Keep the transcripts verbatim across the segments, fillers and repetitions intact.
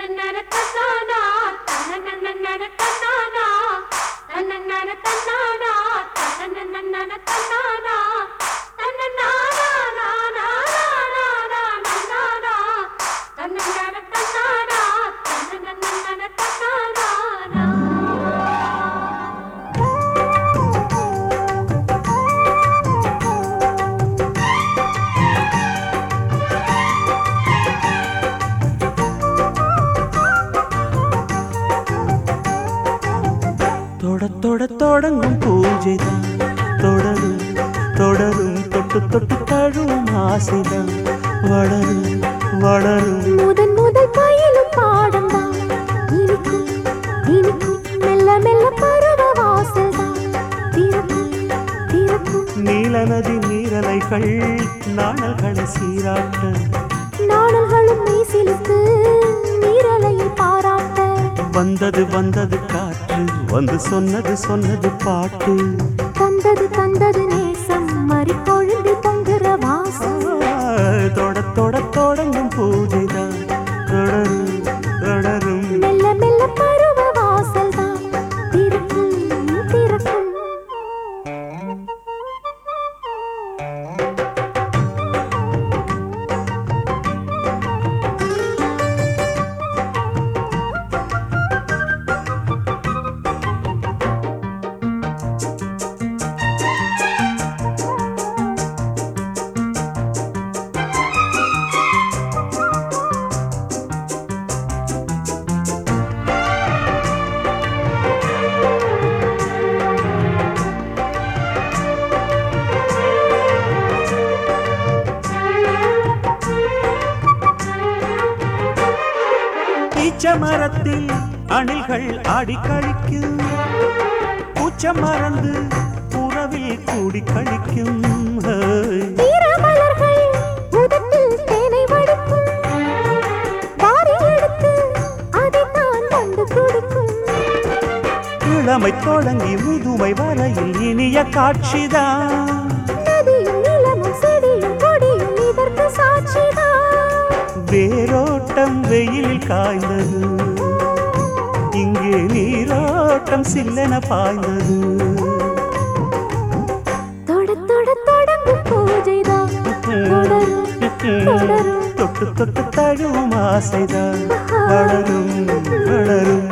தொட தொட தொடங்கும் பூஜைதான் தொடரும் தொடரும் தொட்டு தொட்டு தழுவும் ஆசைதான் வளரும் வளரும் முதன் முதல் பயிலும் பாடம் தான் இனிக்கும் இனிக்கும் மெல்ல மெல்ல பருவ வாசல் தான் திறக்கும் திறக்கும் நீல நதி நீரலைகள் நாணல்களை சீராட்ட நாணல்களும் மீசிலுக்கு நீரலையில் பாராட்ட வந்தது வந்தது காற்று வந்து சொன்னது சொன்னது பாட்டு தந்தது தந்தது நேசம் மறி பொழுது பொங்குற வாசம் தொட தொட தொடங்கும் பூஜைதான் தொடரும் தொடரும் மெல்ல மெல்ல பருவ வாசல் தான் திறக்கும் திறக்கும் மரத்தில் அணில்கள் ஆடி கழிக்கும் பூச்ச மறந்து உறவில் கூடி கழிக்கும் இளமை தொடங்கி முதுமை வரையில் இனிய காட்சிதான் வேரோட்டம் வெயிலில் காய்ந்தது இங்கே நீரோட்டம் சில்லென பாய்ந்தது தொட தொட தொடங்கும் பூஜைதான் தொட்டு தொட்டு தழுவும் ஆசைதான் வளரும் வளரும்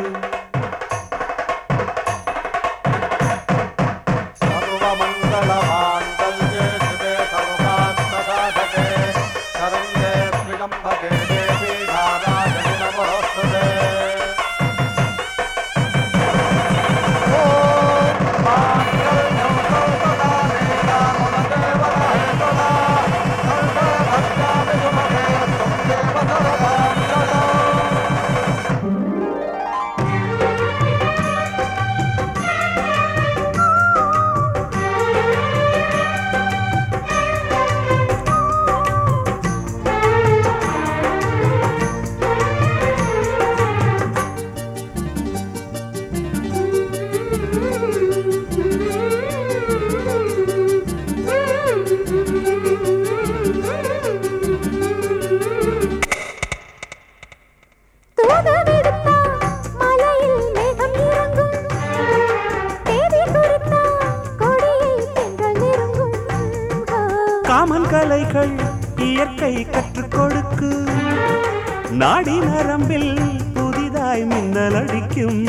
காமன் கலைகள் இயற்கை கற்றுக் கொடுக்கு நாடி நரம்பில் புதிதாய் மின்னல் அடிக்கும்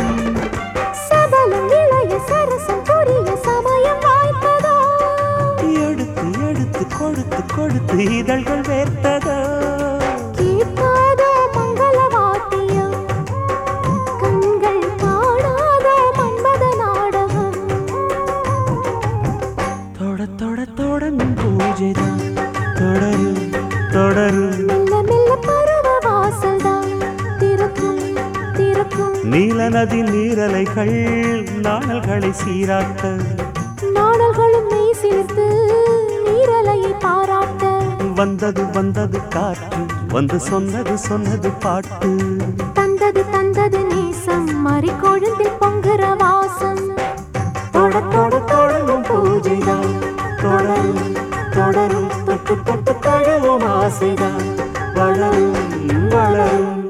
எடுத்து எடுத்து கொடுத்து கொடுத்து இதழ்கள் வேர்த்ததோ தொடங்கும் பூஜைதான் தொடரும் தொடரும் மெல்ல மெல்ல பருவ வாசல்தான் திறக்கும் திறக்கும் நீல நதி நீரலைகள் நாணல்களை சீராட்ட நாணல்களும் மெய் சிலிர்த்து நீரலையை பாராட்ட வந்தது வந்தது காற்று வந்து சொன்னது சொன்னது பாட்டு தந்தது தந்தது நேசம் மறி கொழுந்தில் பொங்குற வாசம் தொட தொட தொடங்கும் பூஜைதான் தொடரும் தொடரும் தொட்டு தொட்டு தழுவும் ஆசைதான் வளரும் வளரும்